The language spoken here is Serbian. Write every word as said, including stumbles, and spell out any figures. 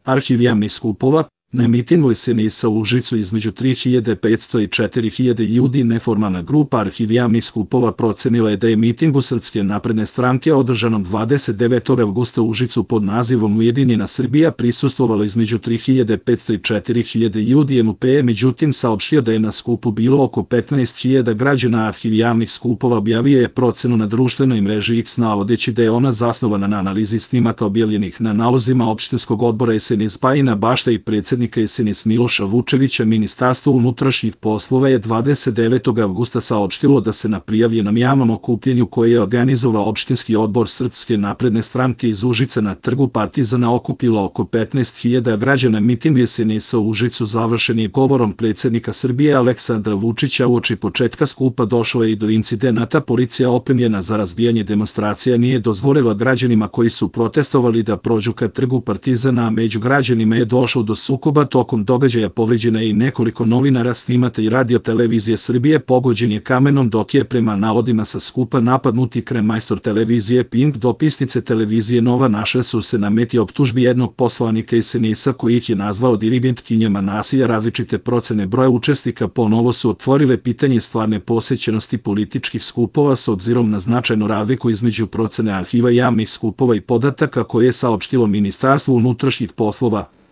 Arhiv javnih skupova. Na mitingu es en es-a u Užicu između tri hiljade petsto i četiri hiljade ljudi neformalna grupa Arhiv javnih skupova procenila je da je mitingu Srpske napredne stranke održanom dvadeset devetog avgusta u Užicu pod nazivom Ujedinjena Srbija prisustvovalo između tri hiljade petsto i četiri hiljade ljudi. em u pe je međutim saopštio da je na skupu bilo oko petnaest hiljada građana. Arhiv javnih skupova objavio je procenu na društvenoj mreži X navodeći da je ona zasnovana na analizi snimaka objavljenih na nalozima opštinskog odbora es en es Bajina Bašta i predsjednika es en es Miloša Vučevića. Ministarstvo unutrašnjih poslova je dvadeset devetog avgusta saopštilo da se na prijavljenom javnom okupljenju koje je organizovao opštinski odbor Srpske napredne stranke iz Užica na trgu Partizana okupilo oko petnaest hiljada građana. Miting es en es-a u Užicu završen je govorom predsjednika Srbije Aleksandra Vučića. Uoči početka skupa došlo je i do incidenata. Policija opremljena za razbijanje demonstracija nije dozvolila građanima koji su protestovali da prođu ka trgu Partizana, a među građanima je došlo do sukoba. Tokom događaja povređena je i nekoliko novinara. Snimatelj Radio televizije Srbije pogođen je kamenom dok je prema navodima sa skupa napadnuti kremajstor televizije Pink. Dopisnice televizije Nova našle su se na meti optužbi jednog poslanika es en es-a koji ih je nazvao dirigentkinjama nasilja. Različite procene broja učesnika ponovo su otvorile pitanje stvarne posvećenosti političkih skupova s obzirom na značajnu razliku između procene arhiva javnih skupova i podataka koje je saopštilo Ministarstvo unutrašnjih poslova.